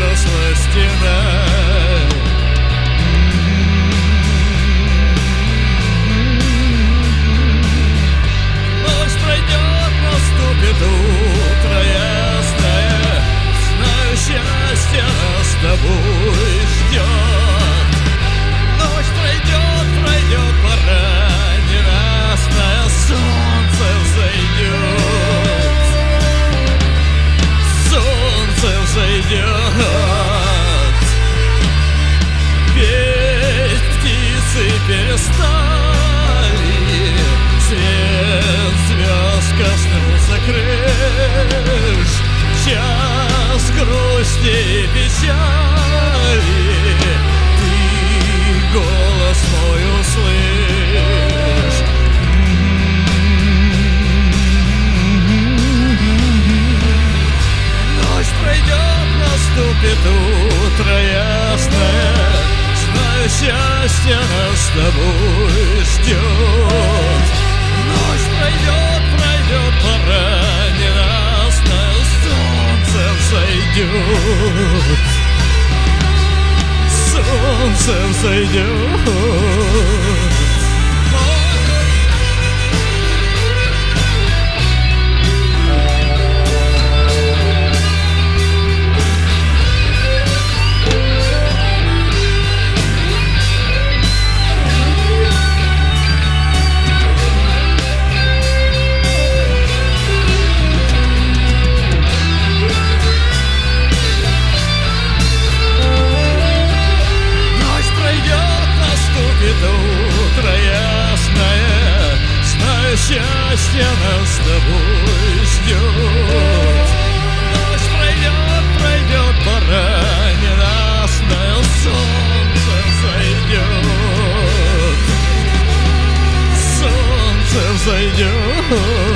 выросла стена. Ночь пройдет, наступит утро ясное, знаю, счастье нас с тобой ждет. Ночь пройдет, пройдет, пора ненастная, солнце взойдет, солнце взойдет. Петь птицы перестали, свет звезд коснулся крыш. Час грусти и печали, ты голос мой услышь. Ночь пройдет, наступит утро ясное, знаю, счастье нас с тобой ждет. Ночь пройдет, пройдет, пора ненастная, солнце взойдет, солнце взойдет. Утро ясное, знаю, счастье нас с тобой ждет. Ночь пройдет, пройдет, пора ненастная, солнце взойдет, солнце взойдет.